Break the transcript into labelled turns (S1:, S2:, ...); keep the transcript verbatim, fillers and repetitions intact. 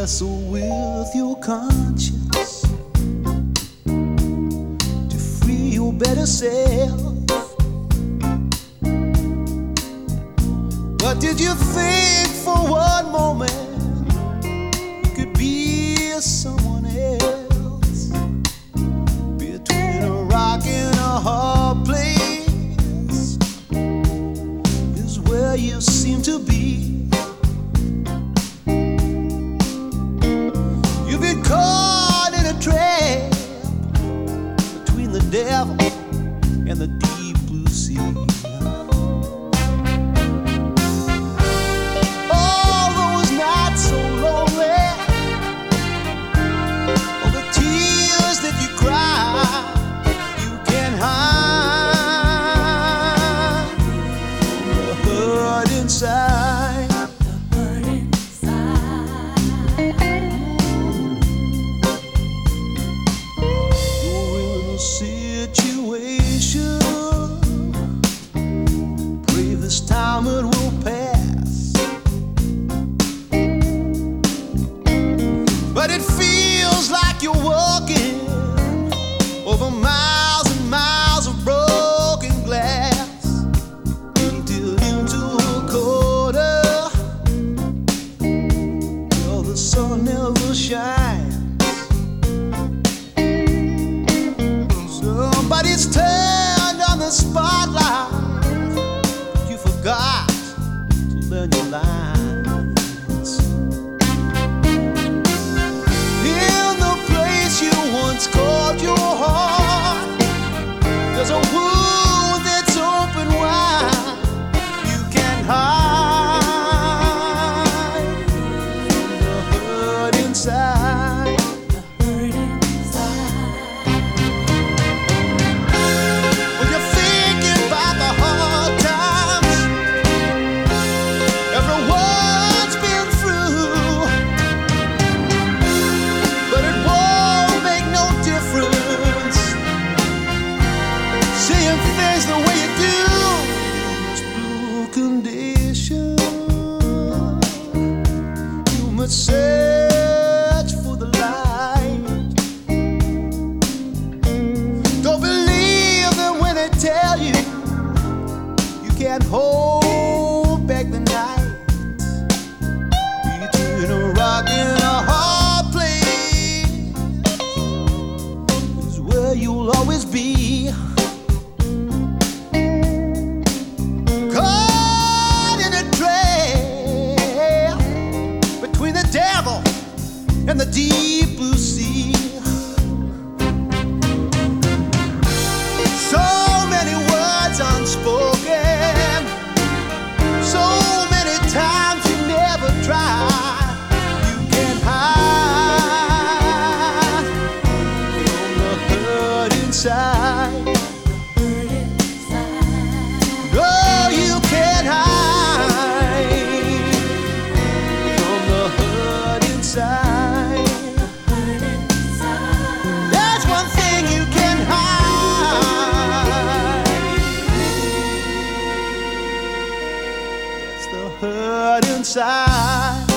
S1: wrestle with your conscience to free your better self. But did you think for one moment you could be someone else? Between a rock and a hard place is where you seem to be. You've been caught in a trap between the devil and the deep blue sea. Inside, the hurt inside. You're in a situation, pray this time it will pass. But it feels like you're walking over miles and miles of broken glass. Sun never shines. Somebody's turned on the spotlight. You forgot to learn your lines. In the place you once called your heart, there's a wound that's open wide. You can't hide. Inside, the hurt inside. When you're thinking about the hard times everyone's been through, but it won't make no difference seeing things the way you do. This blue condition, you must say. Tell you you can't hold back the night. Between a rock and a hard place is where you'll always be. Caught in a trap between the devil and the deep blue sea. Unspoken, so many times you never try. You can't hide from the hurt inside. No, you can't hide from the hurt inside. There's one thing you can't hide. Hurt inside.